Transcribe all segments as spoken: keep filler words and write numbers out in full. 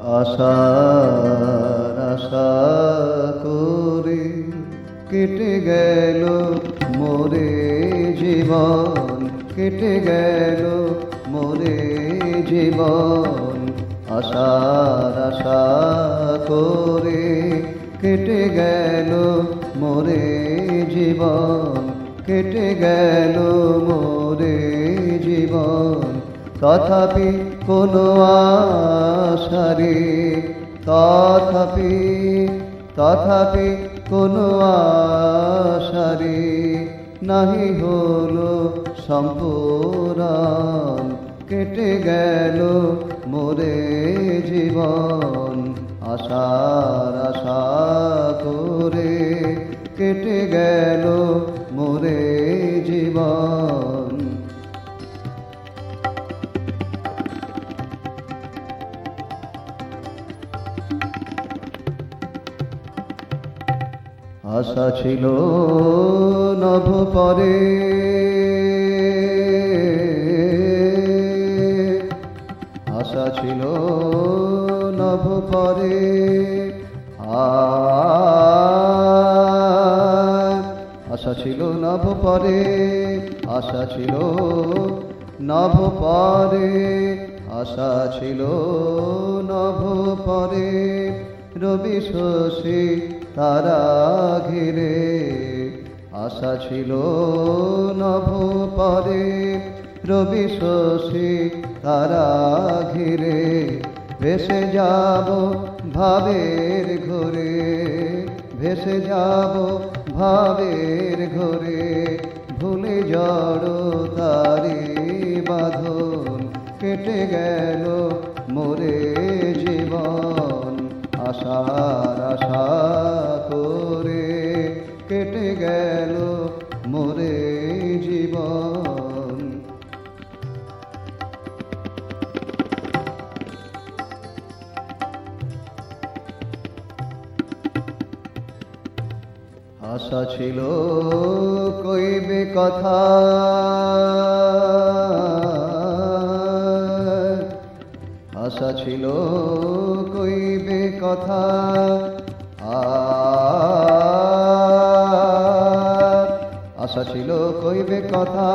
আশার আশা করে কেটে গেল মোরে জীবন, কেটে গেল মোরে জীবন। আশার আশা করে কেটে গেল মোরে জীবন, কেটে গেল মোরে জীবন। তথাপি কোনো আশারে, তথাপি তথাপি কোনো আশারে নাহি হলো সম্পূরণ। কেটে গেল মোরে জীবন, আশার আশা করে কেটে গেল মোরে জীবন। আশা ছিল নভ পরে, আশা ছিল নভ পরে, আশা ছিল নভ পরে, আশা ছিল নভ পরে, আশা ছিল নভ পরে। রবি শশী তারা ঘিরে, আশা ছিল নভ পরে, রবি শশী তারা ঘিরে। ভেসে যাব ভাবের ঘোরে, ভেসে যাব ভাবের ঘোরে, ভুলে জড় তারি বাঁধন। কেটে গেল মোরে জীবন, আশার আশা করে কেটে গেল মোরে জীবন। আশা ছিল কইবে কথা, আশা ছিল কইবে কথা, আশা ছিল কইবে কথা,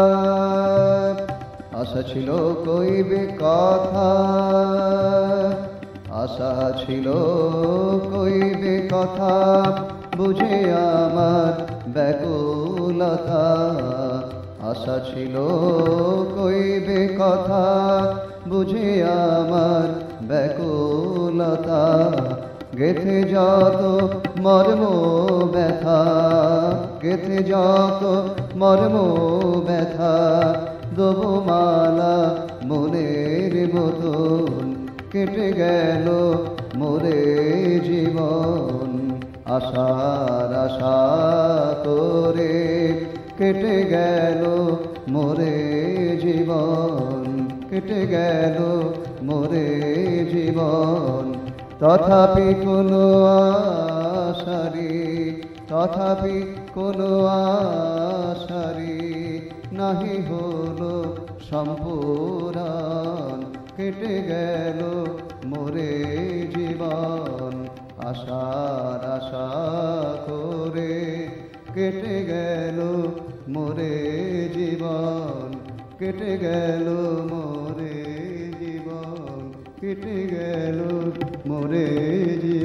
আশা ছিল কইবে কথা, আশা ছিল কইবে কথা। বুঝে আমার ব্যাকুলতা, আশা ছিল কইবে কথা, বুঝে আমার ব্যাকুলতা। গেথে যত মর্ম ব্যথা, গেথে যত মর্ম ব্যথা, দেবো মালা মনের মতন। কেটে গেল মোরে জীবন, আশার আশা করে কেটে গেল মোরে জীবন, কেটে গেল মোরে জীবন। তথাপি কোনো আশারে, তথাপি কোনো আশারে নাহি হলো সম্পূরণ। কেটে গেল মোরে জীবন, আশার আশা করে কেটে গেল মোরে জীবন, কেটে গেল মোরে জীবন, কেটে গেল মোরে জীবন।